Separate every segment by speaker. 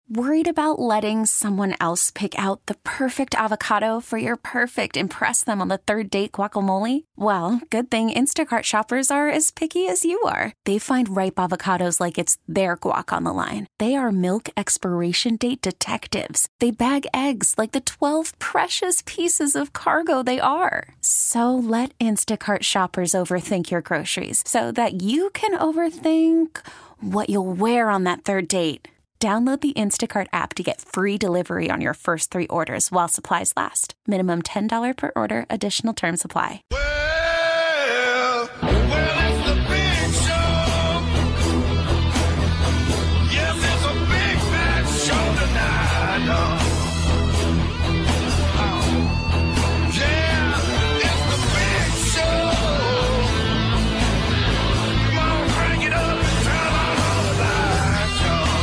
Speaker 1: Worried about letting someone else pick out the perfect avocado for your perfect impress them on the third date guacamole? Well, good thing Instacart shoppers are as picky as you are. They find ripe avocados like it's their guac on the line. They are milk expiration date detectives. They bag eggs like the 12 precious pieces of cargo they are. So let Instacart shoppers overthink your groceries so that you can overthink what you'll wear on that third date. Download the Instacart app to get free delivery on your first 3 orders while supplies last. Minimum $10 per order. Additional terms apply.
Speaker 2: Well, it's the big show. Yes, it's a big fat show tonight. Yeah, it's the big show. Come on, crank it up and turn on all the lights,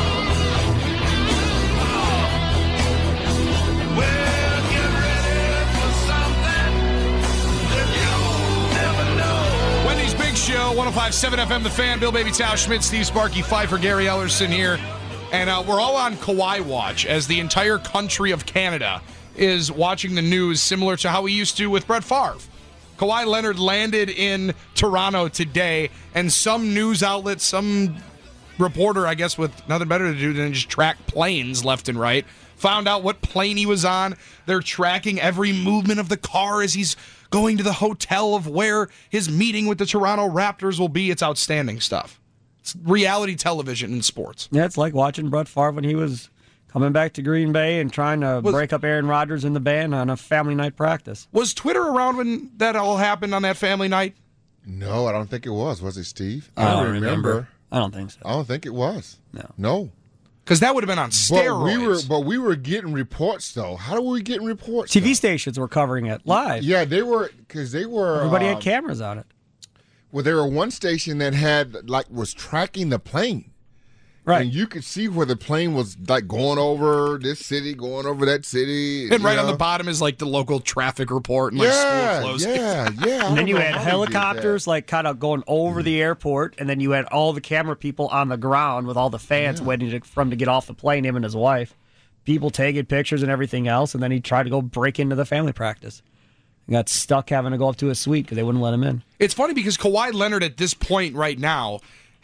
Speaker 2: Well, get ready for something that you'll never know.
Speaker 3: Wendy's Big Show, 105.7 FM, The Fan. Bill Baby Tao Schmidt, Steve Sparky, Pfeiffer, Gary Ellerson here. And we're all on Kawhi watch as the entire country of Canada is watching the news similar to how we used to with Brett Favre. Kawhi Leonard landed in Toronto today, and some news outlet, some reporter, I guess, with nothing better to do than just track planes left and right, found out what plane he was on. They're tracking every movement of the car as he's going to the hotel of where his meeting with the Toronto Raptors will be. It's outstanding stuff. It's reality television in sports.
Speaker 4: Yeah, it's like watching Brett Favre when he was coming back to Green Bay and trying to break up Aaron Rodgers and the band on a family night practice.
Speaker 3: Was Twitter around when that all happened on that family night?
Speaker 5: No, I don't think it was. Was it, Steve?
Speaker 4: I don't remember. I don't think so.
Speaker 5: I don't think it was.
Speaker 4: No.
Speaker 3: Because that would have been on steroids.
Speaker 5: But we were getting reports, though. How were we getting reports?
Speaker 4: TV stations were covering it live.
Speaker 5: Yeah, they were, because they were.
Speaker 4: Everybody had cameras on it.
Speaker 5: Well, there were one station that was tracking the plane.
Speaker 4: Right.
Speaker 5: And you could see where the plane was going over this city, going over that city.
Speaker 3: And right on the bottom is the local traffic report and school flows.
Speaker 5: Yeah.
Speaker 4: And then you had helicopters kind of going over the airport, and then you had all the camera people on the ground with all the fans waiting for him to get off the plane, him and his wife. People taking pictures and everything else, and then he tried to go break into the family practice. He got stuck having to go up to his suite because they wouldn't let him in.
Speaker 3: It's funny because Kawhi Leonard at this point right now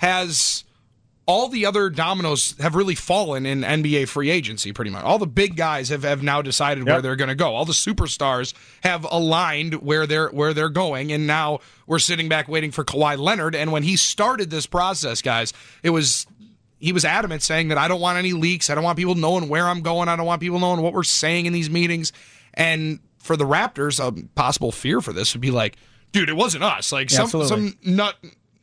Speaker 3: has all the other dominoes have really fallen in NBA free agency pretty much. All the big guys have now decided where they're going to go. All the superstars have aligned where they're going, and now we're sitting back waiting for Kawhi Leonard. And when he started this process, guys, he was adamant saying that I don't want any leaks. I don't want people knowing where I'm going. I don't want people knowing what we're saying in these meetings. And for the Raptors, a possible fear for this would be dude, it wasn't us. Some nut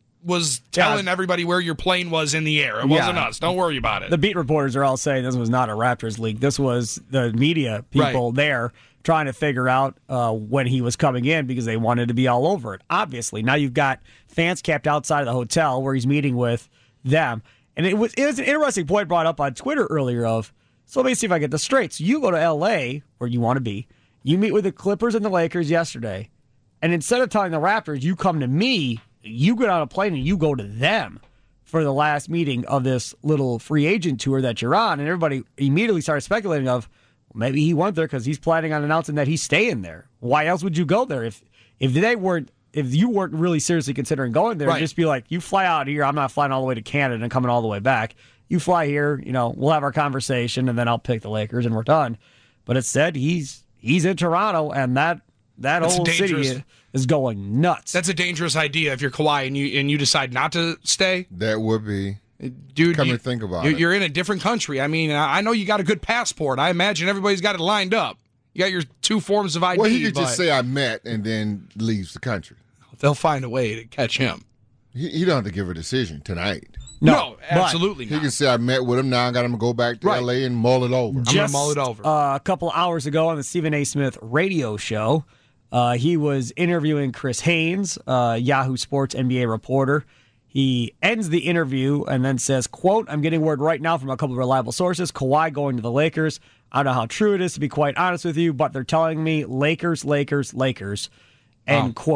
Speaker 3: was telling everybody where your plane was in the air. It wasn't us. Don't worry about it.
Speaker 4: The beat reporters are all saying this was not a Raptors leak. This was the media people there trying to figure out when he was coming in because they wanted to be all over it. Obviously, now you've got fans camped outside of the hotel where he's meeting with them. And it was an interesting point brought up on Twitter earlier so let me see if I get this straight. So you go to L.A., where you want to be. You meet with the Clippers and the Lakers yesterday. And instead of telling the Raptors, you come to me, you get on a plane and you go to them for the last meeting of this little free agent tour that you're on. And everybody immediately started speculating maybe he went there because he's planning on announcing that he's staying there. Why else would you go there? If you weren't really seriously considering going there, just be like, you fly out here. I'm not flying all the way to Canada and coming all the way back. You fly here, we'll have our conversation, and then I'll pick the Lakers, and we're done. But instead, he's in Toronto, and that whole city is going nuts.
Speaker 3: That's a dangerous idea if you're Kawhi and you decide not to stay.
Speaker 5: That would be.
Speaker 3: Dude,
Speaker 5: come and think about it.
Speaker 3: You're in a different country. I mean, I know you got a good passport. I imagine everybody's got it lined up. You got your 2 forms of ID.
Speaker 5: Well, he could just say I met and then leaves the country.
Speaker 3: They'll find a way to catch him.
Speaker 5: He don't have to give a decision tonight.
Speaker 3: No, absolutely not.
Speaker 5: He can say I met with him. Now I got him to go back to L.A. and mull it over.
Speaker 3: I'm going to mull it over.
Speaker 4: A couple hours ago on the Stephen A. Smith radio show, he was interviewing Chris Haynes, Yahoo Sports NBA reporter. He ends the interview and then says, quote, I'm getting word right now from a couple of reliable sources, Kawhi going to the Lakers. I don't know how true it is, to be quite honest with you, but they're telling me Lakers, Lakers, Lakers, end quote.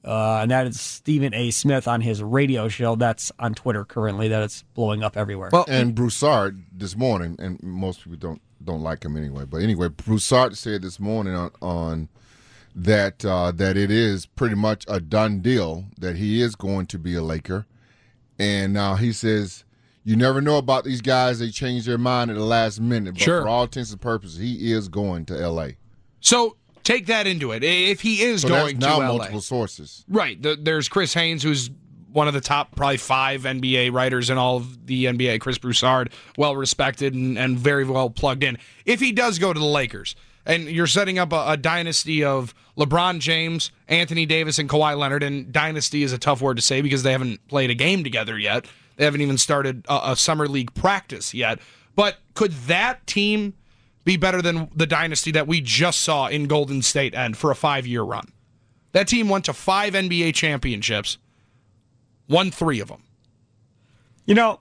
Speaker 4: and that is Stephen A. Smith on his radio show. That's on Twitter currently. That it's blowing up everywhere.
Speaker 3: Well,
Speaker 5: And Broussard this morning, and most people don't like him anyway. But anyway, Broussard said this morning on that that it is pretty much a done deal that he is going to be a Laker. And now he says, you never know about these guys. They change their mind at the last minute. But
Speaker 3: Sure.
Speaker 5: for all intents and purposes, he is going to L.A.
Speaker 3: so take that into it. If he is
Speaker 5: So
Speaker 3: going
Speaker 5: that's now
Speaker 3: to LA,
Speaker 5: multiple sources.
Speaker 3: right? There's Chris Haynes, who's one of the top probably 5 NBA writers in all of the NBA. Chris Broussard, well respected and very well plugged in. If he does go to the Lakers, and you're setting up a dynasty of LeBron James, Anthony Davis, and Kawhi Leonard, and dynasty is a tough word to say because they haven't played a game together yet. They haven't even started a summer league practice yet. But could that team be better than the dynasty that we just saw in Golden State end for a 5-year run? That team went to 5 NBA championships, won 3 of them.
Speaker 4: You know,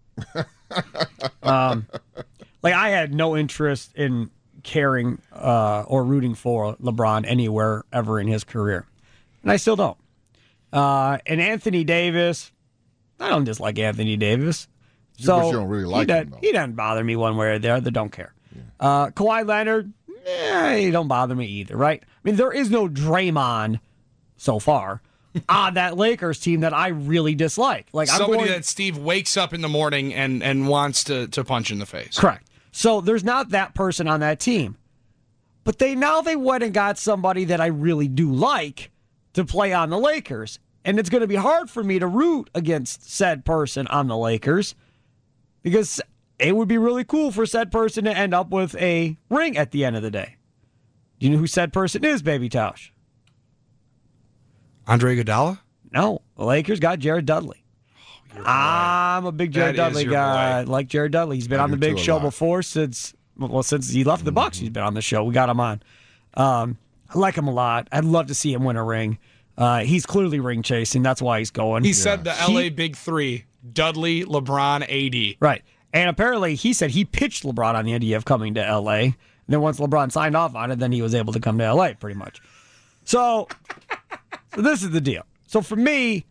Speaker 4: like I had no interest in caring or rooting for LeBron anywhere ever in his career, and I still don't. And Anthony Davis, I don't dislike Anthony Davis, so
Speaker 5: you don't really like him, though.
Speaker 4: he doesn't bother me one way or the other. Don't care. Kawhi Leonard, he don't bother me either. Right? I mean, there is no Draymond so far on that Lakers team that I really dislike. Like
Speaker 3: Somebody that Steve wakes up in the morning and wants to punch in the face.
Speaker 4: Correct. So there's not that person on that team. But they went and got somebody that I really do like to play on the Lakers. And it's going to be hard for me to root against said person on the Lakers because it would be really cool for said person to end up with a ring at the end of the day. Do you know who said person is, Baby Tausch?
Speaker 3: Andre Iguodala?
Speaker 4: No, the Lakers got Jared Dudley. I'm a big Jared
Speaker 3: That is
Speaker 4: Dudley
Speaker 3: your
Speaker 4: guy. I
Speaker 3: boy.
Speaker 4: like Jared Dudley. He's been
Speaker 5: I
Speaker 4: on the
Speaker 5: do
Speaker 4: big
Speaker 5: too a
Speaker 4: show
Speaker 5: lot.
Speaker 4: before since he left the Bucks. He's been on the show. We got him on. I like him a lot. I'd love to see him win a ring. He's clearly ring chasing. That's why he's going.
Speaker 3: He said the LA Big Three: Dudley, LeBron, AD.
Speaker 4: Right. And apparently he said he pitched LeBron on the idea of coming to LA. And then once LeBron signed off on it, then he was able to come to LA pretty much. So this is the deal. So for me,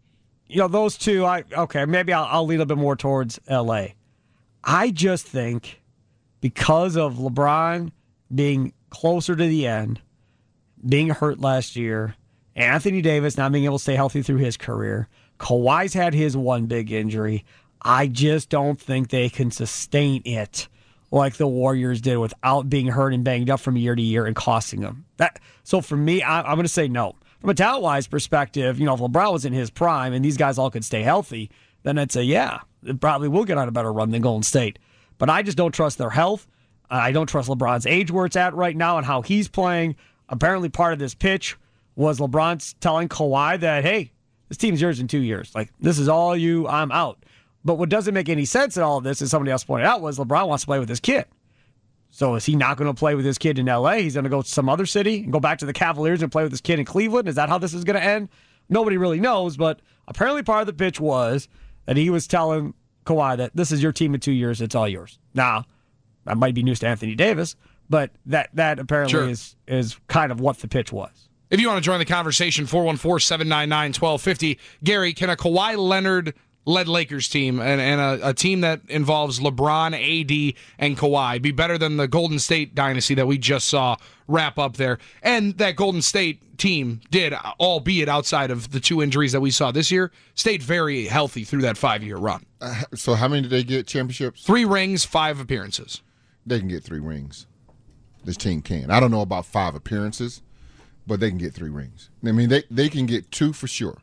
Speaker 4: those two, maybe I'll lean a bit more towards LA. I just think because of LeBron being closer to the end, being hurt last year, Anthony Davis not being able to stay healthy through his career, Kawhi's had his one big injury. I just don't think they can sustain it like the Warriors did without being hurt and banged up from year to year and costing them. So for me, I'm going to say no. From a talent-wise perspective, if LeBron was in his prime and these guys all could stay healthy, then I'd say, yeah, it probably will get on a better run than Golden State. But I just don't trust their health. I don't trust LeBron's age where it's at right now and how he's playing. Apparently part of this pitch was LeBron telling Kawhi that, hey, this team's yours in 2 years. Like, this is all you, I'm out. But what doesn't make any sense in all of this, as somebody else pointed out, was LeBron wants to play with his kid. So is he not going to play with his kid in L.A.? He's going to go to some other city and go back to the Cavaliers and play with his kid in Cleveland? Is that how this is going to end? Nobody really knows, but apparently part of the pitch was that he was telling Kawhi that this is your team in 2 years, it's all yours. Now, that might be news to Anthony Davis, but that apparently is kind of what the pitch was.
Speaker 3: If you want to join the conversation, 414-799-1250. Gary, can a Kawhi Leonard-led Lakers team and a team that involves LeBron, AD, and Kawhi be better than the Golden State dynasty that we just saw wrap up there? And that Golden State team did, albeit outside of the 2 injuries that we saw this year, stayed very healthy through that 5-year run.
Speaker 5: So how many did they get championships?
Speaker 3: 3 rings, 5 appearances.
Speaker 5: They can get 3 rings. This team can. I don't know about 5 appearances, but they can get 3 rings. I mean, they can get 2 for sure.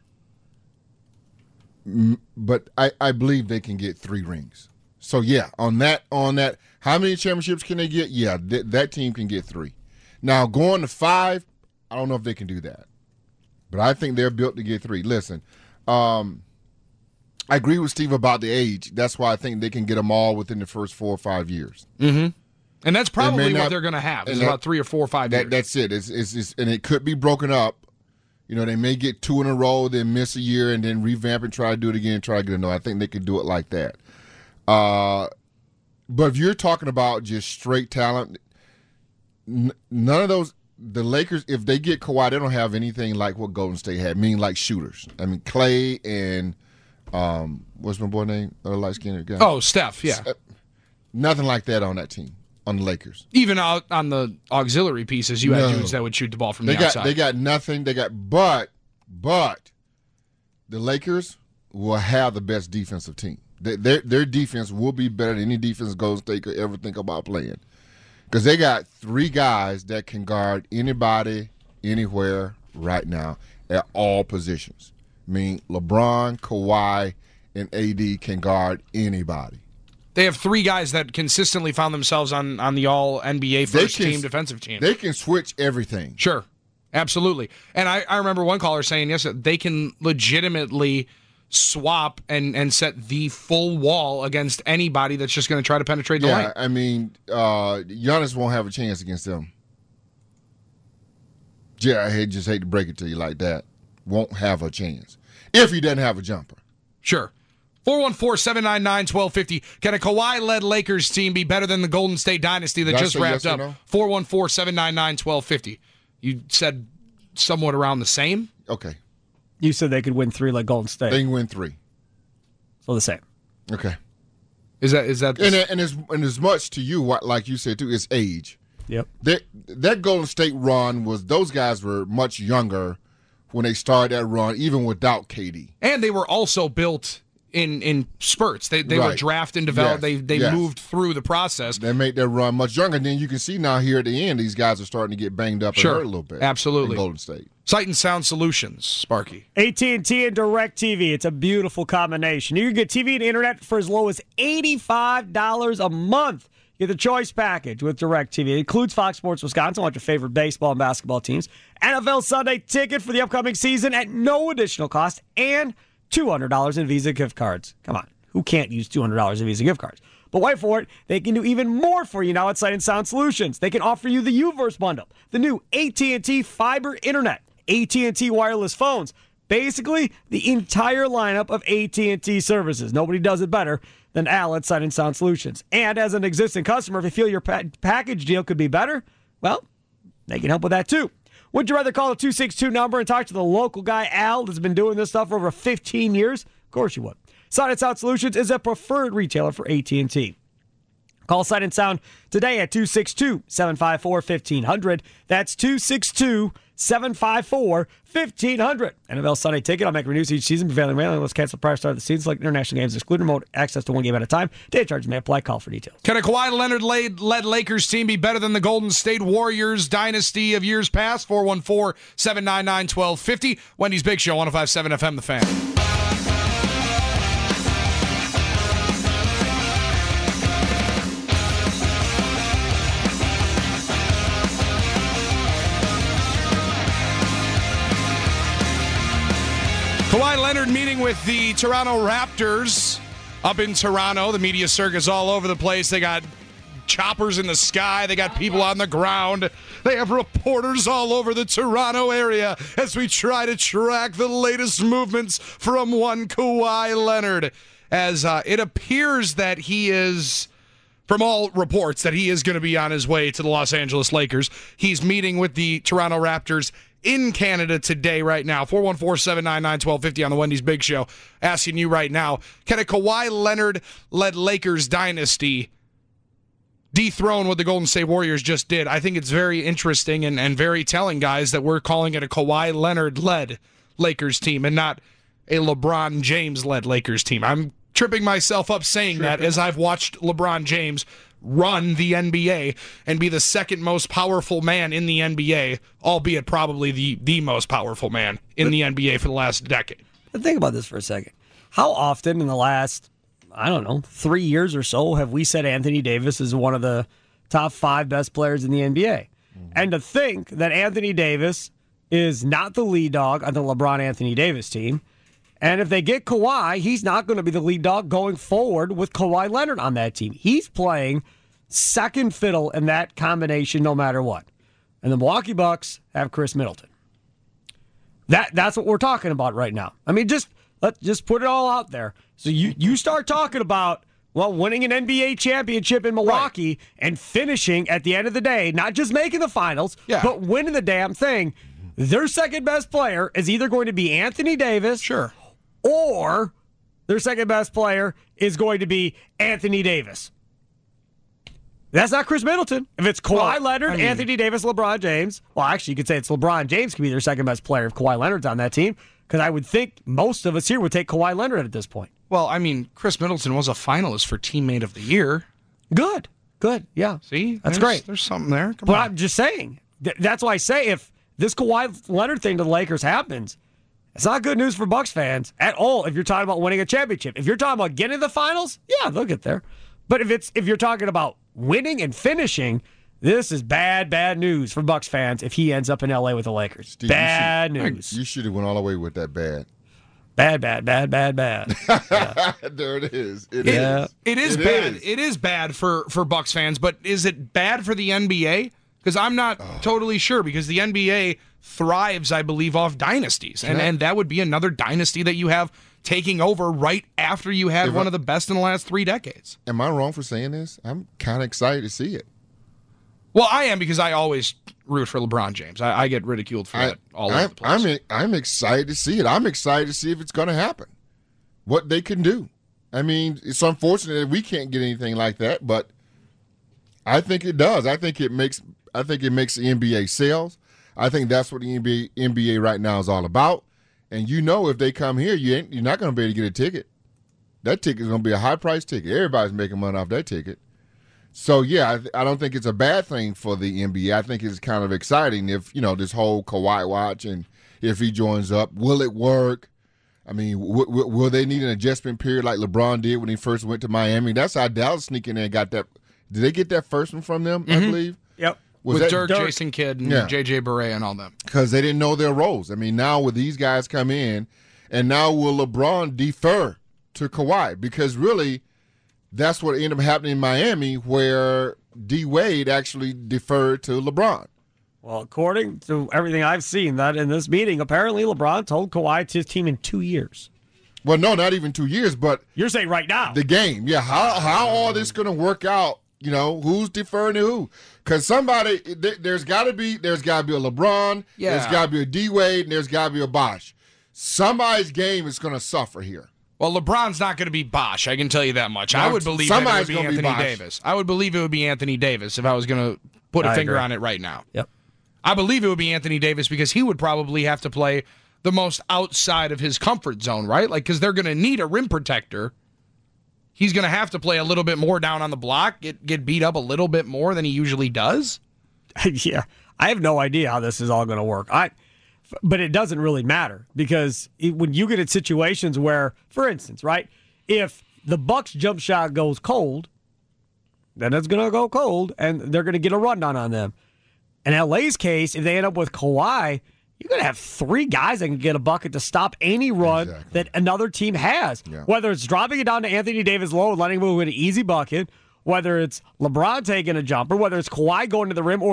Speaker 5: But I believe they can get 3 rings. So, yeah, on that, how many championships can they get? Yeah, that team can get 3. Now, going to 5, I don't know if they can do that. But I think they're built to get 3. Listen, I agree with Steve about the age. That's why I think they can get them all within the first 4 or 5 years.
Speaker 3: Mm-hmm. And that's probably
Speaker 5: not,
Speaker 3: what they're going to have. It's
Speaker 5: that,
Speaker 3: about 3 or 4 or 5 years.
Speaker 5: That's it. It's and it could be broken up. They may get 2 in a row, then miss a year, and then revamp and try to do it again and try to get another. I think they could do it like that. But if you're talking about just straight talent, none of those the Lakers, if they get Kawhi, they don't have anything like what Golden State had, meaning like shooters. I mean, Clay and what's my boy name? Light skinned guy.
Speaker 3: Oh, Steph, yeah.
Speaker 5: Nothing like that on that team, on the Lakers.
Speaker 3: Even out on the auxiliary pieces, you had dudes that would shoot the ball from the outside.
Speaker 5: They got nothing. But the Lakers will have the best defensive team. Their defense will be better than any defense Golden State could ever think about playing. Because they got 3 guys that can guard anybody, anywhere, right now, at all positions. I mean, LeBron, Kawhi, and AD can guard anybody.
Speaker 3: They have 3 guys that consistently found themselves on the All-NBA first-team defensive team.
Speaker 5: They can switch everything.
Speaker 3: Sure, absolutely. And I remember one caller saying, yes, they can legitimately swap and set the full wall against anybody that's just going to try to penetrate the lane.
Speaker 5: Yeah, I mean, Giannis won't have a chance against them. Yeah, I just hate to break it to you like that. Won't have a chance if he doesn't have a jumper.
Speaker 3: Sure. 414-799-1250. Can a Kawhi-led Lakers team be better than the Golden State dynasty that just wrapped up?
Speaker 5: No?
Speaker 3: 414-799-1250. You said somewhat around the same?
Speaker 5: Okay.
Speaker 4: You said they could win 3 like Golden State.
Speaker 5: They can win 3.
Speaker 4: So the same.
Speaker 5: Okay.
Speaker 3: Is that
Speaker 5: and as much to you, like you said too, is age.
Speaker 4: Yep.
Speaker 5: That Golden State run those guys were much younger when they started that run, even without KD.
Speaker 3: And they were also built in spurts. They were drafted and developed.
Speaker 5: Yes.
Speaker 3: They moved through the process.
Speaker 5: They made that run much younger. And then you can see now here at the end, these guys are starting to get banged up and hurt a little bit.
Speaker 3: Absolutely.
Speaker 5: In Golden State.
Speaker 3: Sight and Sound Solutions, Sparky.
Speaker 4: AT&T and DirecTV. It's a beautiful combination. You can get TV and internet for as low as $85 a month. Get the choice package with DirecTV. It includes Fox Sports Wisconsin, watch your favorite baseball and basketball teams, NFL Sunday ticket for the upcoming season at no additional cost, and $200 in Visa gift cards. Come on, who can't use $200 in Visa gift cards? But wait for it, they can do even more for you now at Sight and Sound Solutions. They can offer you the UVerse bundle, the new AT&T fiber internet, AT&T wireless phones, basically the entire lineup of AT&T services. Nobody does it better than Al at Sight and Sound Solutions. And as an existing customer, if you feel your package deal could be better, well, they can help with that too. Would you rather call the 262 number and talk to the local guy, Al, that's been doing this stuff for over 15 years? Of course you would. Sight and Sound Solutions is a preferred retailer for AT&T. Call Sight and Sound today at 262-754-1500. That's 262-754-1500. NFL Sunday ticket. I'll make renewals each season. Prevailing mailing. Let's cancel prior to start of the season. Select international games. Exclude remote access to one game at a time. Data charges may apply. Call for details.
Speaker 3: Can a Kawhi Leonard-led Lakers team be better than the Golden State Warriors dynasty of years past? 414-799-1250. Wendy's Big Show, 105.7 FM, The Fan. Kawhi Leonard meeting with the Toronto Raptors up in Toronto. The media circus all over the place. They got choppers in the sky. They got people on the ground. They have reporters all over the Toronto area as we try to track the latest movements from one Kawhi Leonard. As it appears that he is, from all reports, that he is going to be on his way to the Los Angeles Lakers. He's meeting with the Toronto Raptors in Canada today, right now. 414-799-1250 on the Wendy's Big Show. Asking you right now, can a Kawhi Leonard-led Lakers dynasty dethrone what the Golden State Warriors just did? I think it's very interesting and very telling, guys, that we're calling it a Kawhi Leonard-led Lakers team and not a LeBron James-led Lakers team. I'm tripping myself up saying that as I've watched LeBron James run the NBA and be the second most powerful man in the NBA, albeit probably the most powerful man in the NBA for the last decade.
Speaker 4: But think about this for a second. How often in the last, 3 years or so have we said Anthony Davis is one of the top 5 best players in the NBA? Mm-hmm. And to think that Anthony Davis is not the lead dog on the LeBron-Anthony Davis team, and if they get Kawhi, he's not going to be the lead dog going forward with Kawhi Leonard on that team. He's playing second fiddle in that combination no matter what. And the Milwaukee Bucks have Chris Middleton. That's what we're talking about right now. I mean, let's just put it all out there. So you start talking about Well, winning an NBA championship in Milwaukee and finishing at the end of the day, not just making the finals, but winning the damn thing, their second best player is either going to be Anthony Davis,
Speaker 3: Sure.
Speaker 4: or their second best player is going to be Anthony Davis. That's not Chris Middleton. If it's Kawhi Leonard, Anthony Davis, LeBron James, well, actually, you could say it's LeBron James could be their second best player if Kawhi Leonard's on that team, because I would think most of us here would take Kawhi Leonard at this point.
Speaker 3: Well, I mean, Chris Middleton was a finalist for Teammate of the Year.
Speaker 4: Good, yeah.
Speaker 3: See?
Speaker 4: That's great.
Speaker 3: There's something there. Come
Speaker 4: But
Speaker 3: on.
Speaker 4: I'm just saying, that's why I say if this Kawhi Leonard thing to the Lakers happens, it's not good news for Bucks fans at all if you're talking about winning a championship. If you're talking about getting to the finals, yeah, they'll get there. But if you're talking about winning and finishing, this is bad news for Bucks fans if he ends up in L.A. with the Lakers.
Speaker 5: Steve,
Speaker 4: bad news.
Speaker 5: You should have went all the way with that bad.
Speaker 4: Bad.
Speaker 5: Yeah. There it is. It is.
Speaker 3: It is bad. It is bad for Bucks fans, but is it bad for the NBA? Because I'm not totally sure, because the NBA thrives, I believe, off dynasties. And that would be another dynasty that you have taking over right after you had one of the best in the last 3 decades.
Speaker 5: Am I wrong for saying this? I'm kind of excited to see it.
Speaker 3: Well, I am, because I always root for LeBron James. I get ridiculed for that all over the place.
Speaker 5: I'm excited to see it. I'm excited to see if it's going to happen, what they can do. I mean, it's unfortunate that we can't get anything like that, but I think it does. I think it makes the NBA sales. I think that's what the NBA right now is all about. And if they come here, you're not going to be able to get a ticket. That ticket is going to be a high-priced ticket. Everybody's making money off that ticket. So, yeah, I don't think it's a bad thing for the NBA. I think it's kind of exciting if, this whole Kawhi watch, and if he joins up, will it work? I mean, will they need an adjustment period like LeBron did when he first went to Miami? That's how Dallas sneaked in there and got that. Did they get that first one from them, I believe?
Speaker 4: Yep.
Speaker 3: With Dirk, Jason Kidd, and J.J. Barea and all them.
Speaker 5: Because they didn't know their roles. I mean, now with these guys come in, and now will LeBron defer to Kawhi? Because really, that's what ended up happening in Miami, where D. Wade actually deferred to LeBron.
Speaker 4: Well, according to everything I've seen, that in this meeting, apparently LeBron told Kawhi to his team in 2 years.
Speaker 5: Well, no, not even 2 years, but
Speaker 4: you're saying right now.
Speaker 5: The game, yeah. How all this going to work out? Who's deferring to who? Because there's got to be a LeBron, there's got to be a D. Wade, and there's got to be a Bosh. Somebody's game is going to suffer here.
Speaker 3: Well, LeBron's not going to be Bosh, I can tell you that much. I would believe that it would be Anthony Davis. I would believe it would be Anthony Davis if I was going to put a finger on it right now.
Speaker 4: Yep.
Speaker 3: I believe it would be Anthony Davis, because he would probably have to play the most outside of his comfort zone, right? Because they're going to need a rim protector. He's going to have to play a little bit more down on the block, get beat up a little bit more than he usually does.
Speaker 4: Yeah, I have no idea how this is all going to work. But it doesn't really matter, because when you get in situations where, for instance, right, if the Bucks jump shot goes cold, then it's going to go cold, and they're going to get a rundown on them. In LA's case, if they end up with Kawhi, you're going to have 3 guys that can get a bucket to stop any run that another team has. Yeah. Whether it's dropping it down to Anthony Davis low and letting him win an easy bucket, whether it's LeBron taking a jumper, whether it's Kawhi going to the rim or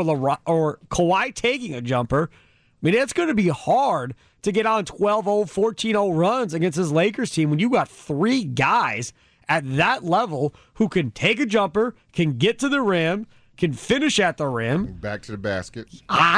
Speaker 4: Kawhi taking a jumper. I mean, it's going to be hard to get on 12-0, 14-0 runs against this Lakers team when you got 3 guys at that level who can take a jumper, can get to the rim, can finish at the rim.
Speaker 5: Back to the basket.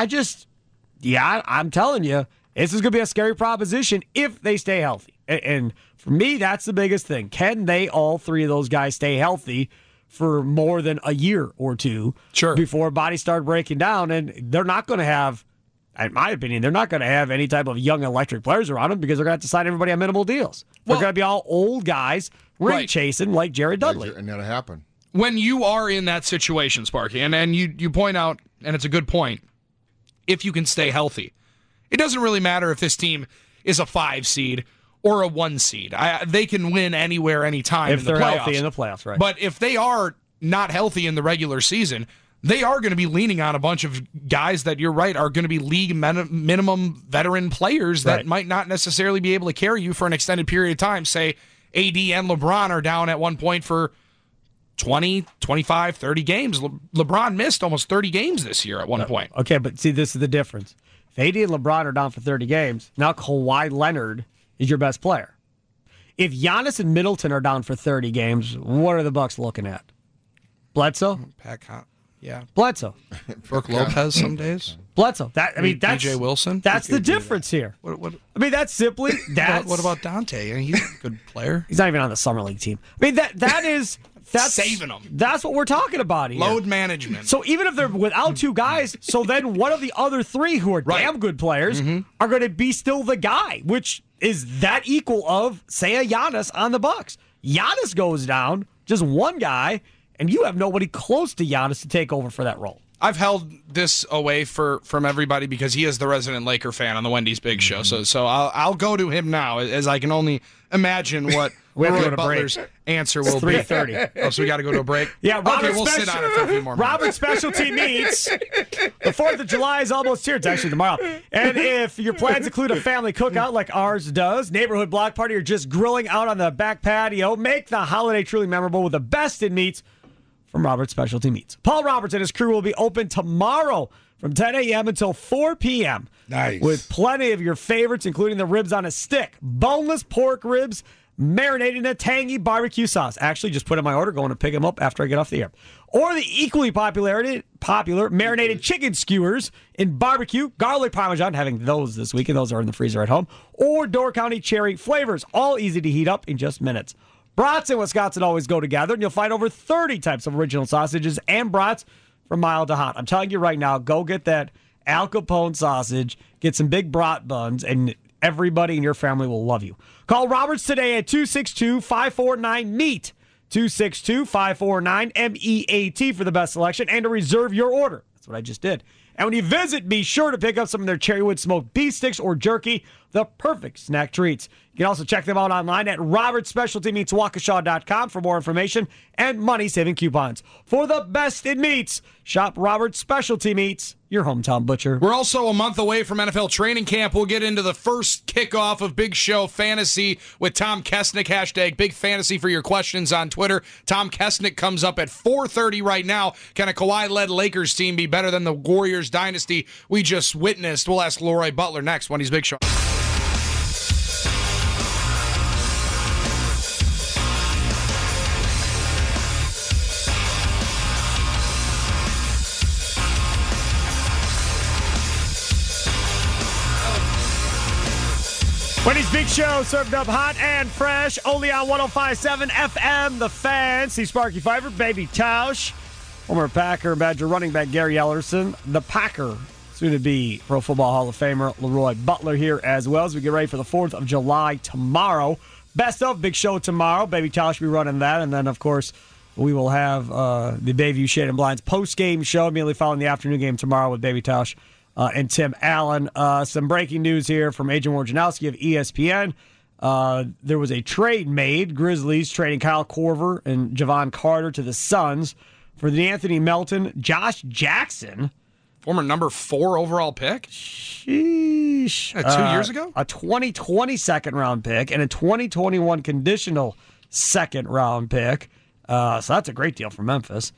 Speaker 4: I'm telling you, this is going to be a scary proposition if they stay healthy. And for me, that's the biggest thing. Can they, all 3 of those guys, stay healthy for more than a year or 2 before bodies start breaking down? And they're not going to have, in my opinion, they're not going to have any type of young electric players around them, because they're going to have to sign everybody on minimal deals. They're going to be all old guys ring chasing like Jared Dudley.
Speaker 5: And that'll happen.
Speaker 3: When you are in that situation, Sparky, and you point out, and it's a good point, if you can stay healthy, it doesn't really matter if this team is a 5 seed or a 1 seed. They can win anywhere, anytime
Speaker 4: if
Speaker 3: in the
Speaker 4: they're
Speaker 3: playoffs.
Speaker 4: Healthy in the playoffs, right?
Speaker 3: But if they are not healthy in the regular season, they are going to be leaning on a bunch of guys that, you're right, are going to be league minimum veteran players that might not necessarily be able to carry you for an extended period of time. Say AD and LeBron are down at one point for 20, 25, 30 games. LeBron missed almost 30 games this year at one point.
Speaker 4: Okay, but see, this is the difference. If AD and LeBron are down for 30 games, now Kawhi Leonard is your best player. If Giannis and Middleton are down for 30 games, what are the Bucks looking at? Bledsoe?
Speaker 3: Yeah.
Speaker 4: Bledsoe.
Speaker 3: Brooke Lopez some days.
Speaker 4: Bledsoe. That's
Speaker 3: DJ Wilson.
Speaker 4: That's the difference here.
Speaker 3: What
Speaker 4: That's simply that.
Speaker 3: what about Dante? I mean, he's a good player.
Speaker 4: He's not even on the summer league team. That's
Speaker 3: saving them.
Speaker 4: That's what we're talking about here.
Speaker 3: Load management.
Speaker 4: So even if they're without two guys, so then one of the other three who are damn good players are going to be still the guy, which is that equal of, say, a Giannis on the Bucks. Giannis goes down, just one guy, and you have nobody close to Giannis to take over for that role.
Speaker 3: I've held this away from everybody because he is the resident Laker fan on the Wendy's Big Show. So I'll go to him now, as I can only imagine what Roy Butler's answer will be.
Speaker 4: 3:30.
Speaker 3: Oh, so we got to go to a break?
Speaker 4: Yeah,
Speaker 3: okay, we'll sit on it for a few more minutes.
Speaker 4: Robert's specialty meats. The 4th of July is almost here. It's actually tomorrow. And if your plans include a family cookout like ours does, neighborhood block party, or just grilling out on the back patio, make the holiday truly memorable with the best in meats from Robert's Specialty Meats. Paul Roberts and his crew will be open tomorrow from 10 a.m. until 4 p.m.
Speaker 6: Nice.
Speaker 4: With plenty of your favorites, including the ribs on a stick, boneless pork ribs, marinated in a tangy barbecue sauce. Actually, just put in my order, going to pick them up after I get off the air. Or the equally popular marinated chicken skewers in barbecue, garlic parmesan, having those this week, and those are in the freezer at home. Or Door County cherry flavors, all easy to heat up in just minutes. Brats and Wisconsin always go together, and you'll find over 30 types of original sausages and brats from mild to hot. I'm telling you right now, go get that Al Capone sausage, get some big brat buns, and everybody in your family will love you. Call Roberts today at 262-549-MEAT, 262-549-MEAT for the best selection and to reserve your order. That's what I just did. And when you visit, be sure to pick up some of their Cherrywood smoked beef sticks or jerky, the perfect snack treats. You can also check them out online at robertspecialtymeatswaukesha.com for more information and money-saving coupons. For the best in meats, shop Robert's Specialty Meats, your hometown butcher.
Speaker 3: We're also a month away from NFL training camp. We'll get into the first kickoff of Big Show Fantasy with Tom Kesnick. Hashtag Big Fantasy for your questions on Twitter. Tom Kesnick comes up at 4:30 right now. Can a Kawhi-led Lakers team be better than the Warriors dynasty we just witnessed? We'll ask Leroy Butler next when he's Big Show.
Speaker 4: Wendy's Big Show, served up hot and fresh, only on 105.7 FM, The Fan. See Sparky Fifer, Baby Tausch, former Packer Badger running back Gary Ellerson, the Packer, soon-to-be Pro Football Hall of Famer Leroy Butler here as well as we get ready for the 4th of July tomorrow. Best of Big Show tomorrow. Baby Tausch will be running that, and then, of course, we will have the Bayview Shade and Blinds post-game show immediately following the afternoon game tomorrow with Baby Tausch and Tim Allen. Some breaking news here from Adrian Wojnarowski of ESPN. There was a trade made. Grizzlies trading Kyle Korver and Javon Carter to the Suns for the Anthony Melton, Josh Jackson.
Speaker 3: Former number 4 overall pick?
Speaker 4: Sheesh.
Speaker 3: 2 years ago?
Speaker 4: A 2020 second-round pick and a 2021 conditional second-round pick. So that's a great deal for Memphis.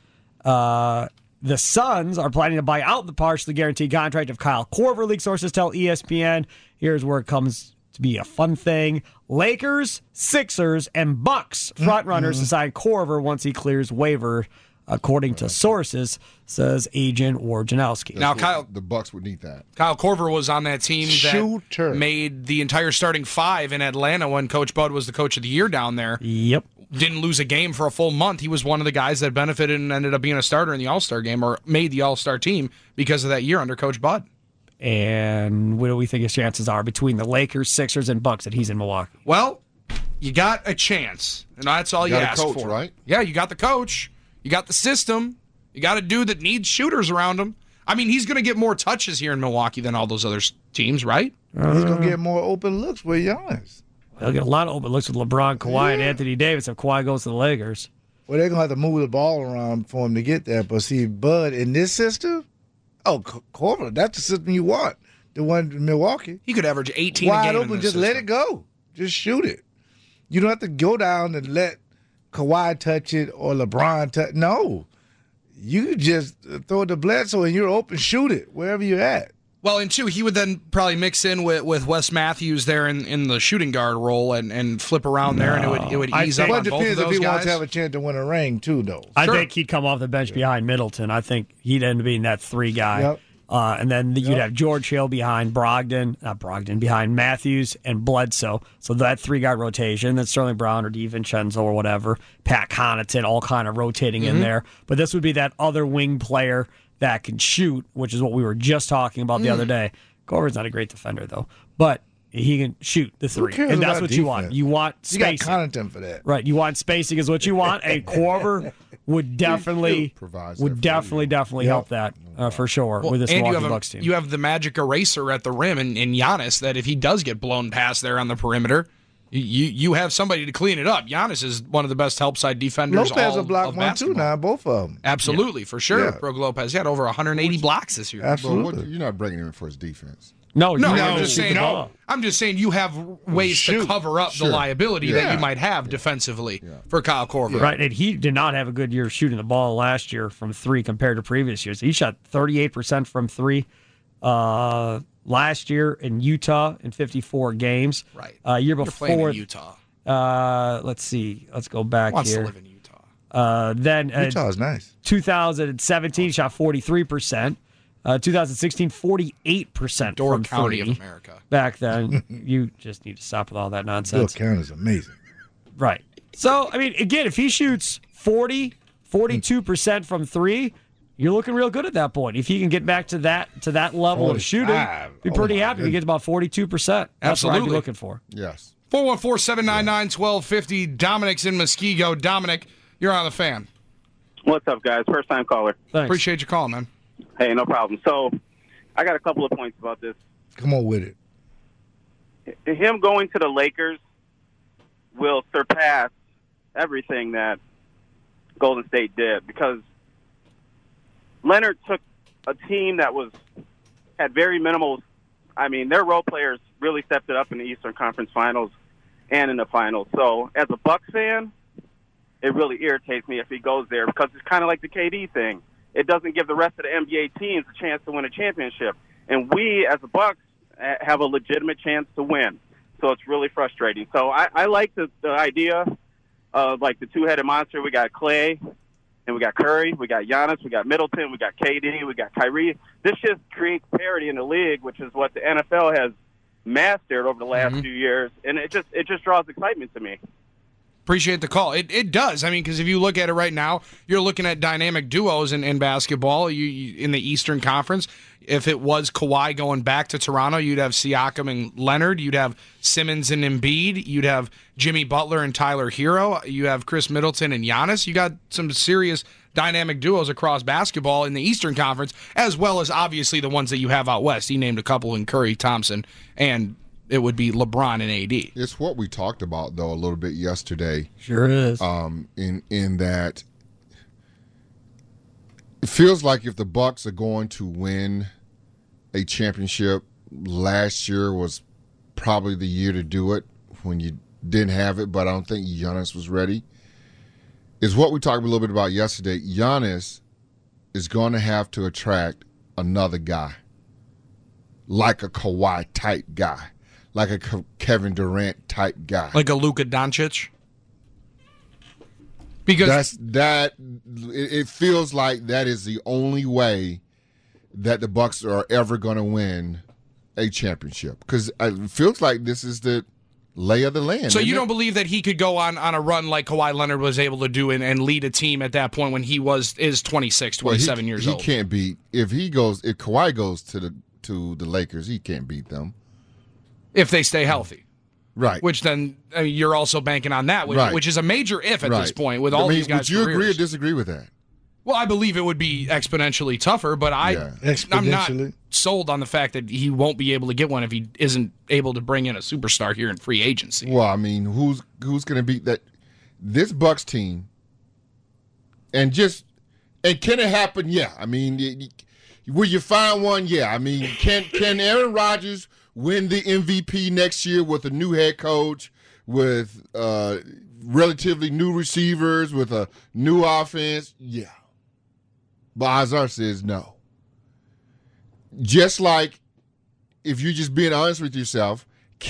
Speaker 4: The Suns are planning to buy out the partially guaranteed contract of Kyle Korver, league sources tell ESPN. Here's where it comes to be a fun thing. Lakers, Sixers, and Bucks frontrunners to sign Korver once he clears waiver, according to sources, says Agent Wojnarowski.
Speaker 3: Now,
Speaker 5: The Bucks would need that.
Speaker 3: Kyle Korver was on that team that made the entire starting 5 in Atlanta when Coach Bud was the coach of the year down there.
Speaker 4: Yep.
Speaker 3: Didn't lose a game for a full month. He was one of the guys that benefited and ended up being a starter in the All-Star game or made the All-Star team because of that year under Coach Bud.
Speaker 4: And what do we think his chances are between the Lakers, Sixers, and Bucks that he's in Milwaukee?
Speaker 3: Well, you got a chance, and that's all you
Speaker 5: got a
Speaker 3: ask
Speaker 5: coach,
Speaker 3: for.
Speaker 5: right?
Speaker 3: Yeah, you got the coach. You got the system. You got a dude that needs shooters around him. I mean, he's going to get more touches here in Milwaukee than all those other teams, right?
Speaker 6: He's going to get more open looks with Giannis.
Speaker 4: They'll get a lot of open looks with LeBron, Kawhi, and Anthony Davis if Kawhi goes to the Lakers.
Speaker 6: Well, they're going to have to move the ball around for him to get there. But see, Bud, in this system, Korver, that's the system you want. The one in Milwaukee.
Speaker 3: He could average 18 a
Speaker 6: Wide
Speaker 3: game in
Speaker 6: open,
Speaker 3: this
Speaker 6: just
Speaker 3: system.
Speaker 6: let it go. Just shoot it. You don't have to go down and let Kawhi touch it or LeBron touch. No. You just throw it to Bledsoe and you're open, shoot it wherever you're at.
Speaker 3: Well, and two, he would then probably mix in with Wes Matthews there in the shooting guard role and flip around there, and it would ease up
Speaker 6: Well,
Speaker 3: on
Speaker 6: it
Speaker 3: both of
Speaker 6: depends if
Speaker 3: those
Speaker 6: he wants
Speaker 3: guys.
Speaker 6: to have a chance to win a ring, too, though.
Speaker 4: I
Speaker 3: Sure.
Speaker 4: think he'd come off the bench behind Middleton. I think he'd end up being that 3 guy.
Speaker 6: Yep.
Speaker 4: And then you'd have George Hill behind behind Matthews and Bledsoe. So that 3-guy rotation. Then Sterling Brown or DiVincenzo or whatever. Pat Connaughton all kind of rotating in there. But this would be that other wing player that can shoot, which is what we were just talking about the other day. Corver's not a great defender, though. But he can shoot the 3.
Speaker 6: cares
Speaker 4: And that's
Speaker 6: about
Speaker 4: what you want.
Speaker 6: defense?
Speaker 4: You want
Speaker 6: You got
Speaker 4: spacing.
Speaker 6: Connaughton for that.
Speaker 4: Right, you want spacing is what you want. A Corver would definitely
Speaker 5: Provides that for you.
Speaker 4: definitely help that for sure with this
Speaker 3: And
Speaker 4: Milwaukee Bucks team.
Speaker 3: you have the magic eraser at the rim in Giannis that if he does get blown past there on the perimeter, you have somebody to clean it up. Giannis is one of the best help side defenders
Speaker 6: Lopez
Speaker 3: all
Speaker 6: will block
Speaker 3: of
Speaker 6: one,
Speaker 3: basketball.
Speaker 6: too, now, both of them.
Speaker 3: Absolutely, for sure.
Speaker 6: Yeah.
Speaker 3: Brook Lopez, he had over 180 blocks this year.
Speaker 5: But
Speaker 6: Absolutely.
Speaker 5: you're not breaking him in for his defense.
Speaker 4: No,
Speaker 3: No,
Speaker 4: you
Speaker 3: I'm
Speaker 4: want
Speaker 3: just
Speaker 4: to shoot
Speaker 3: saying.
Speaker 4: the ball.
Speaker 3: I'm just saying you have ways to
Speaker 6: Shoot.
Speaker 3: cover up the
Speaker 5: Sure.
Speaker 3: liability that
Speaker 5: Yeah.
Speaker 3: you might have defensively for Kyle Korver.
Speaker 4: Right, and he did not have a good year shooting the ball last year from 3 compared to previous years. He shot 38% from 3 last year in Utah in 54 games.
Speaker 3: Right.
Speaker 4: Year
Speaker 3: You're playing
Speaker 4: before,
Speaker 3: in Utah.
Speaker 4: Let's see. Let's go back
Speaker 3: Wants to
Speaker 4: here.
Speaker 3: live in Utah.
Speaker 4: Then
Speaker 6: Utah's nice.
Speaker 4: 2017, he shot 43%. 2016, 48%
Speaker 3: Door
Speaker 4: from
Speaker 3: County
Speaker 4: 3.
Speaker 3: of America.
Speaker 4: Back then, you just need to stop with all that
Speaker 6: Bill
Speaker 4: nonsense.
Speaker 6: County's amazing.
Speaker 4: Right. So, I mean, again, if he shoots 42% from 3, you're looking real good at that point. If he can get back to that level of shooting,
Speaker 6: 45.
Speaker 4: be pretty
Speaker 6: Oh, my
Speaker 4: happy to get about 42%. That's what I'd
Speaker 3: Absolutely.
Speaker 4: be looking for.
Speaker 5: Yes.
Speaker 3: 414-799-1250. Dominic's in Muskego. Dominic, you're on the fan.
Speaker 7: What's up, guys? First time caller.
Speaker 4: Thanks.
Speaker 3: Appreciate your call, man.
Speaker 7: Hey, no problem. So, I got a couple of points about this.
Speaker 6: Come on with it.
Speaker 7: Him going to the Lakers will surpass everything that Golden State did because Leonard took a team that had very minimal. I mean, their role players really stepped it up in the Eastern Conference Finals and in the finals. So, as a Bucks fan, it really irritates me if he goes there because it's kind of like the KD thing. It doesn't give the rest of the NBA teams a chance to win a championship. And we, as the Bucks, have a legitimate chance to win. So it's really frustrating. So I like the idea of, like, the two-headed monster. We got Clay, and we got Curry, we got Giannis, we got Middleton, we got KD, we got Kyrie. This just creates parity in the league, which is what the NFL has mastered over the last few years. And it just draws excitement to me.
Speaker 3: Appreciate the call. It does. I mean, because if you look at it right now, you're looking at dynamic duos in basketball. You in the Eastern Conference. If it was Kawhi going back to Toronto, you'd have Siakam and Leonard. You'd have Simmons and Embiid. You'd have Jimmy Butler and Tyler Hero. You have Chris Middleton and Giannis. You got some serious dynamic duos across basketball in the Eastern Conference, as well as obviously the ones that you have out west. He named a couple in Curry, Thompson, and it would be LeBron and AD.
Speaker 5: It's what we talked about, though, a little bit yesterday.
Speaker 4: Sure is.
Speaker 5: In that it feels like if the Bucks are going to win a championship, last year was probably the year to do it when you didn't have it, but I don't think Giannis was ready. Is what we talked a little bit about yesterday. Giannis is going to have to attract another guy, like a Kawhi type guy, like a Kevin Durant type guy.
Speaker 3: Like a Luka Doncic? Because
Speaker 5: It feels like that is the only way that the Bucks are ever going to win a championship, because it feels like this is the lay of the land.
Speaker 3: so
Speaker 5: isn't
Speaker 3: you
Speaker 5: it?
Speaker 3: don't believe that he could go on a run like Kawhi Leonard was able to do and lead a team at that point when he is 26,
Speaker 5: Well,
Speaker 3: 27 years
Speaker 5: he
Speaker 3: old?
Speaker 5: can't beat if Kawhi goes to the Lakers, he can't beat them.
Speaker 3: If they stay healthy.
Speaker 5: Right.
Speaker 3: Which then you're also banking on that,
Speaker 5: Right.
Speaker 3: which is a major if at
Speaker 5: right.
Speaker 3: this point with all these guys.
Speaker 5: Would you agree or
Speaker 3: careers.
Speaker 5: disagree with that?
Speaker 3: Well, I believe it would be exponentially tougher, but
Speaker 5: Yeah.
Speaker 3: I'm not
Speaker 6: Exponentially.
Speaker 3: sold on the fact that he won't be able to get one if he isn't able to bring in a superstar here in free agency.
Speaker 5: Well, I mean, who's going to beat that? This Bucks team, and can it happen? Yeah. I mean, will you find one? Yeah. I mean, can Aaron Rodgers win the MVP next year with a new head coach, with relatively new receivers, with a new offense? Yeah. But Azar says no. Just like if you're just being honest with yourself,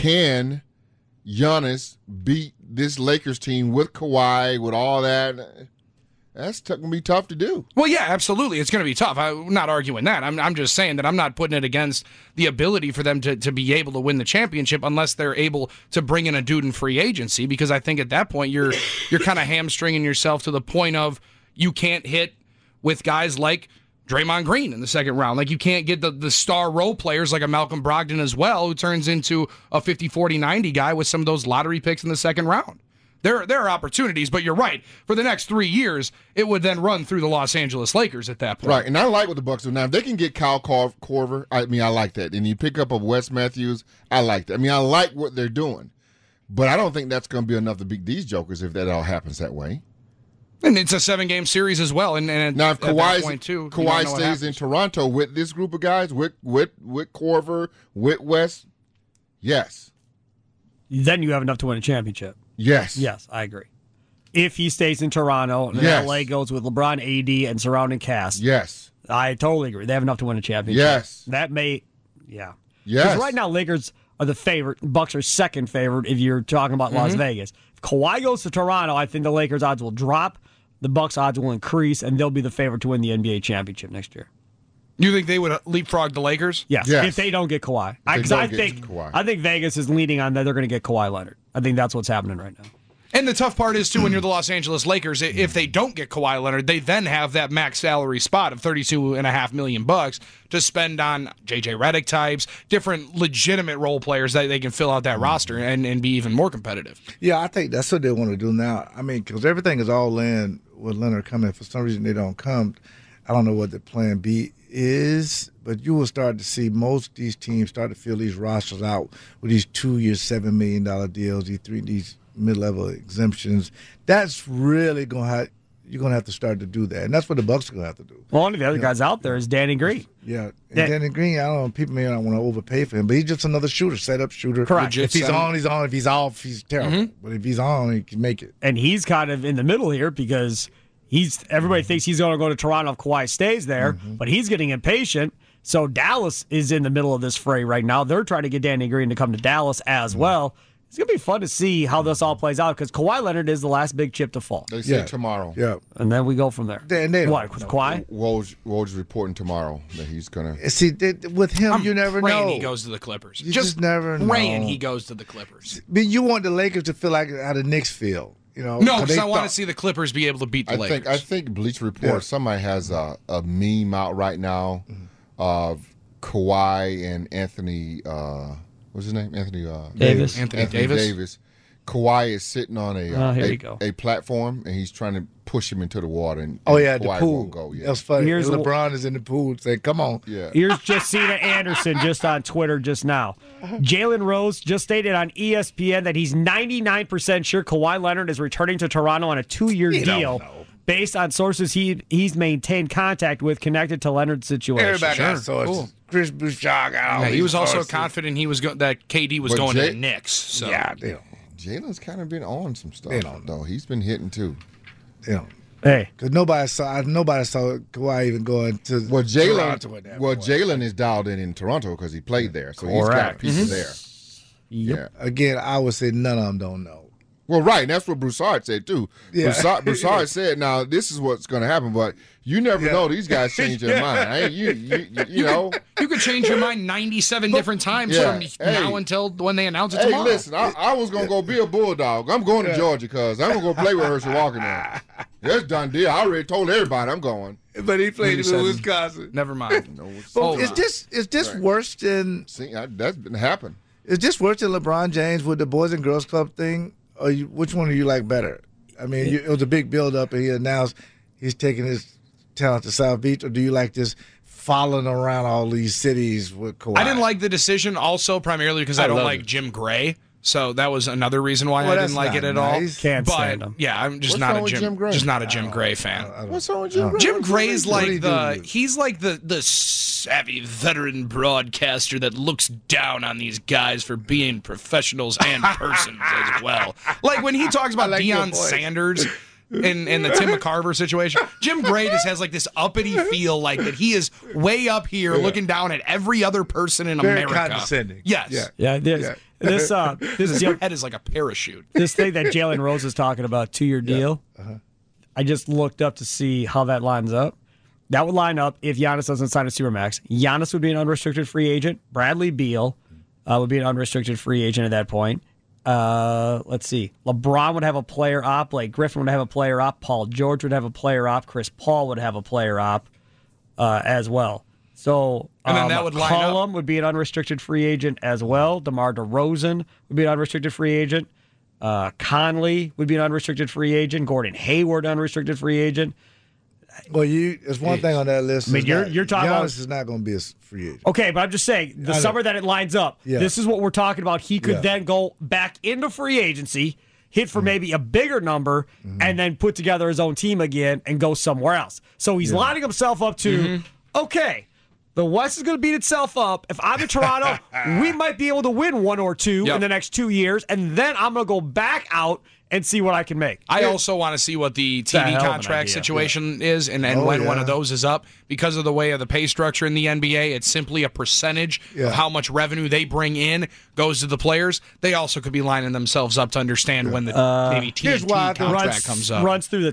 Speaker 5: can Giannis beat this Lakers team with Kawhi, with all that? That's going to be tough to do.
Speaker 3: Well, yeah, absolutely. It's going to be tough. I'm not arguing that. I'm just saying that I'm not putting it against the ability for them to be able to win the championship unless they're able to bring in a dude in free agency, because I think at that point you're kind of hamstringing yourself to the point of you can't hit with guys like Draymond Green in the second round. Like, you can't get the star role players like a Malcolm Brogdon as well, who turns into a 50, 40, 90 guy with some of those lottery picks in the second round. There are opportunities, but you're right. For the next 3 years, it would then run through the Los Angeles Lakers at that point.
Speaker 5: Right, and I like what the Bucks do now. If they can get Kyle Korver, I like that. And you pick up a Wes Matthews, I like that. I like what they're doing. But I don't think that's going to be enough to beat these jokers if that all happens that way.
Speaker 3: And it's a 7-game series as well. And
Speaker 5: now, if
Speaker 3: at that point too,
Speaker 5: Kawhi stays in Toronto with this group of guys, with Korver, with Wes, yes.
Speaker 4: Then you have enough to win a championship.
Speaker 5: Yes.
Speaker 4: Yes, I agree. If he stays in Toronto and LA goes with LeBron, AD, and surrounding cast.
Speaker 5: Yes.
Speaker 4: I totally agree. They have enough to win a championship.
Speaker 5: Yes.
Speaker 4: That may, yeah.
Speaker 5: Yes.
Speaker 4: Because right now, Lakers are the favorite. Bucks are second favorite if you're talking about Las Vegas. If Kawhi goes to Toronto, I think the Lakers' odds will drop, the Bucks' odds will increase, and they'll be the favorite to win the NBA championship next year.
Speaker 3: You think they would leapfrog the Lakers?
Speaker 4: Yes. If they don't get Kawhi. Because I think Vegas is leaning on that they're going to get Kawhi Leonard. I think that's what's happening right now.
Speaker 3: And the tough part is, too, when you're the Los Angeles Lakers, if they don't get Kawhi Leonard, they then have that max salary spot of $32.5 million to spend on J.J. Redick types, different legitimate role players that they can fill out that roster and be even more competitive.
Speaker 6: Yeah, I think that's what they want to do now. Because everything is all in with Leonard coming. For some reason, they don't come. I don't know what the plan B is, but you will start to see most of these teams start to fill these rosters out with these 2-year, $7 million deals, these mid-level exemptions. That's really you're going to have to start to do that, and that's what the Bucks are going to have to do.
Speaker 4: Well, one of the other guys out there is Danny Green.
Speaker 6: Yeah, and Danny Green, I don't know, people may not want to overpay for him, but he's just another shooter, set-up shooter.
Speaker 4: Correct.
Speaker 6: If he's on, he's on. If he's off, he's terrible. But if he's on, he can make it.
Speaker 4: And he's kind of in the middle here because everybody thinks he's going to go to Toronto if Kawhi stays there, but he's getting impatient. So Dallas is in the middle of this fray right now. They're trying to get Danny Green to come to Dallas as well. It's going to be fun to see how this all plays out because Kawhi Leonard is the last big chip to fall.
Speaker 5: They say tomorrow.
Speaker 6: Yeah.
Speaker 4: And then we go from there. What, with Kawhi?
Speaker 5: Woj reporting tomorrow that he's going to.
Speaker 6: See, with him, you never know.
Speaker 3: He goes to the Clippers.
Speaker 6: You just never know.
Speaker 3: He goes to the Clippers.
Speaker 6: But you want the Lakers to feel like how the Knicks feel. No,
Speaker 3: because I want to see the Clippers be able to beat the Lakers.
Speaker 5: I think Bleacher Report, somebody has a meme out right now of Kawhi and Anthony, what's his name? Anthony
Speaker 4: Davis.
Speaker 3: Anthony Davis.
Speaker 5: Kawhi is sitting on
Speaker 4: a
Speaker 5: platform, and he's trying to push him into the water. And
Speaker 6: the
Speaker 5: Kawhi
Speaker 6: pool.
Speaker 5: Won't go. Yeah.
Speaker 6: That's funny. LeBron is in the pool saying, come on.
Speaker 5: Yeah.
Speaker 4: Here's Jacina Anderson just on Twitter just now. Jalen Rose just stated on ESPN that he's 99% sure Kawhi Leonard is returning to Toronto on a 2-year deal based on sources he's maintained contact with connected to Leonard's situation.
Speaker 6: Everybody got sources. Cool. Chris Bouchard got all
Speaker 3: he was also
Speaker 6: sources.
Speaker 3: confident that KD was going to the Knicks. So.
Speaker 6: Yeah,
Speaker 5: Jalen's kind of been on some stuff, though. He's been hitting, too.
Speaker 4: Hey,
Speaker 6: because nobody saw Kawhi even going to Toronto.
Speaker 5: Jalen is dialed in Toronto because he played there, so he's got pieces there.
Speaker 4: Yep.
Speaker 5: Yeah.
Speaker 6: Again, I would say none of them don't know.
Speaker 5: Well, right, and that's what Broussard said, too.
Speaker 6: Yeah.
Speaker 5: Broussard said, now, this is what's going to happen, but you never know. These guys change their mind. You know.
Speaker 3: You could change your mind 97 different times from now until when they announce it tomorrow.
Speaker 5: Hey, listen, I was going to go be a Bulldog. I'm going to Georgia because I'm going to go play with Herschel Walker now. That's done deal. I already told everybody I'm going.
Speaker 6: But he played in Wisconsin.
Speaker 3: Never mind.
Speaker 6: Is this worse than...
Speaker 5: See, that's been happening.
Speaker 6: Is this worse than LeBron James with the Boys and Girls Club thing? Or which one do you like better? I mean, it was a big build-up, and he announced he's taking his talent to South Beach, or do you like this following around all these cities with Kawhi?
Speaker 3: I didn't like the decision also primarily because I don't like Jim Gray. So that was another reason why I didn't like it at all.
Speaker 4: Can't stand him.
Speaker 3: Yeah, I'm just not a Jim Gray fan.
Speaker 5: What's wrong with Jim Gray?
Speaker 3: Jim Gray's like he's like the savvy veteran broadcaster that looks down on these guys for being professionals and persons as well. Like when he talks about Deion Sanders in the Tim McCarver situation. Jim Gray just has like this uppity feel, like that he is way up here looking down at every other person in
Speaker 6: Very
Speaker 3: America.
Speaker 6: condescending.
Speaker 3: Yes.
Speaker 4: Yeah, this
Speaker 3: His head is like a parachute.
Speaker 4: this thing that Jalen Rose is talking about, 2-year deal. I just looked up to see how that lines up. That would line up if Giannis doesn't sign a Supermax. Giannis would be an unrestricted free agent. Bradley Beal would be an unrestricted free agent at that point. Let's see. LeBron would have a player op. Blake Griffin would have a player op. Paul George would have a player op. Chris Paul would have a player op as well. So
Speaker 3: And then that would line up.
Speaker 4: McCollum would be an unrestricted free agent as well. DeMar DeRozan would be an unrestricted free agent. Conley would be an unrestricted free agent. Gordon Hayward, unrestricted free agent.
Speaker 6: Well, there's one thing on that list.
Speaker 4: I mean, you're talking
Speaker 6: Giannis
Speaker 4: about
Speaker 6: is not going to be a free agent.
Speaker 4: Okay, but I'm just saying, the summer that it lines up, this is what we're talking about. He could then go back into free agency, hit for maybe a bigger number, and then put together his own team again and go somewhere else. So he's lining himself up to, okay, the West is going to beat itself up. If I'm in Toronto, we might be able to win 1 or 2 in the next 2 years, and then I'm going to go back out and see what I can make.
Speaker 3: I also want to see what the TV contract situation is and when one of those is up. Because of the way of the pay structure in the NBA, it's simply a percentage of how much revenue they bring in goes to the players. They also could be lining themselves up to understand when the maybe TNT contract comes up.
Speaker 4: Runs through the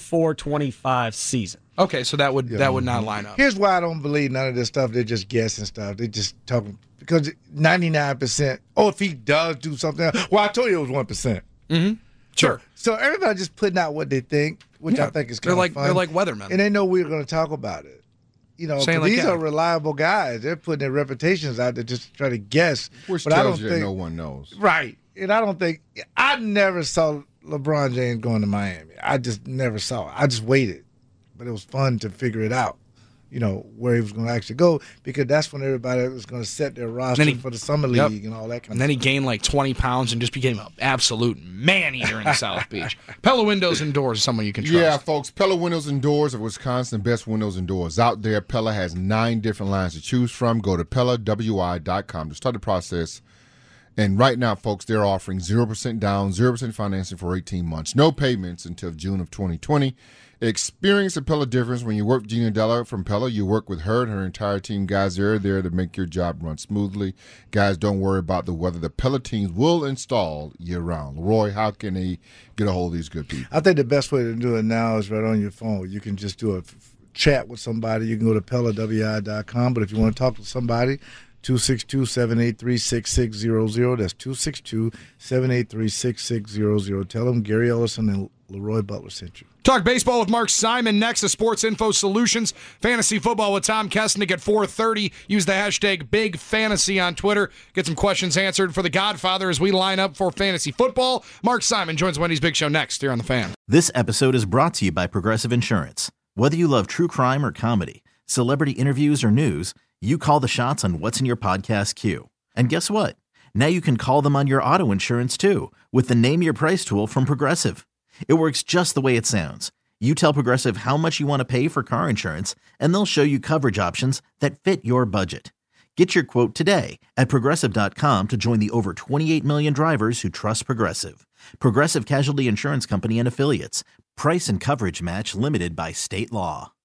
Speaker 4: 24-25 season.
Speaker 3: Okay, so that would not line up.
Speaker 6: Here's why I don't believe none of this stuff. They're just guessing stuff. They just talking because 99%. Oh, if he does do something else. Well, I told you it was 1%.
Speaker 3: Mm-hmm. Sure.
Speaker 6: So everybody just putting out what they think, which I think is kind of fun.
Speaker 3: They're like weathermen.
Speaker 6: And they know we're going to talk about it. You know, these are reliable guys. They're putting their reputations out there just to try to guess.
Speaker 5: Which
Speaker 6: but I
Speaker 5: tells
Speaker 6: don't
Speaker 5: you
Speaker 6: think,
Speaker 5: that no one knows.
Speaker 6: Right. And I don't think – I never saw LeBron James going to Miami. I just never saw it. I just waited. But it was fun to figure it out, you know, where he was going to actually go, because that's when everybody was going to set their roster for the summer league and all that kind of stuff.
Speaker 3: And then he gained like 20 pounds and just became an absolute man-eater in South Beach. Pella Windows and Doors is someone you can trust.
Speaker 5: Yeah, folks, Pella Windows and Doors of Wisconsin, best windows and doors out there. Pella has 9 different lines to choose from. Go to PellaWI.com to start the process. And right now, folks, they're offering 0% down, 0% financing for 18 months. No payments until June of 2020. Experience the Pella difference when you work with Gina Della from Pella. You work with her and her entire team. Guys, they're there to make your job run smoothly. Guys, don't worry about the weather. The Pella teams will install year-round. Leroy, how can they get a hold of these good people?
Speaker 6: I think the best way to do it now is right on your phone. You can just do a chat with somebody. You can go to PellaWI.com. But if you want to talk to somebody, 262-783-6600. That's 262-783-6600. Tell them Gary Ellison and Leroy Butler sent you.
Speaker 3: Talk baseball with Mark Simon next to Sports Info Solutions. Fantasy football with Tom Kesnick at 4:30. Use the hashtag BigFantasy on Twitter. Get some questions answered for the Godfather as we line up for fantasy football. Mark Simon joins Wendy's Big Show next here on The Fan.
Speaker 8: This episode is brought to you by Progressive Insurance. Whether you love true crime or comedy, celebrity interviews or news, you call the shots on what's in your podcast queue. And guess what? Now you can call them on your auto insurance too with the Name Your Price tool from Progressive. It works just the way it sounds. You tell Progressive how much you want to pay for car insurance, and they'll show you coverage options that fit your budget. Get your quote today at Progressive.com to join the over 28 million drivers who trust Progressive. Progressive Casualty Insurance Company and Affiliates. Price and coverage match limited by state law.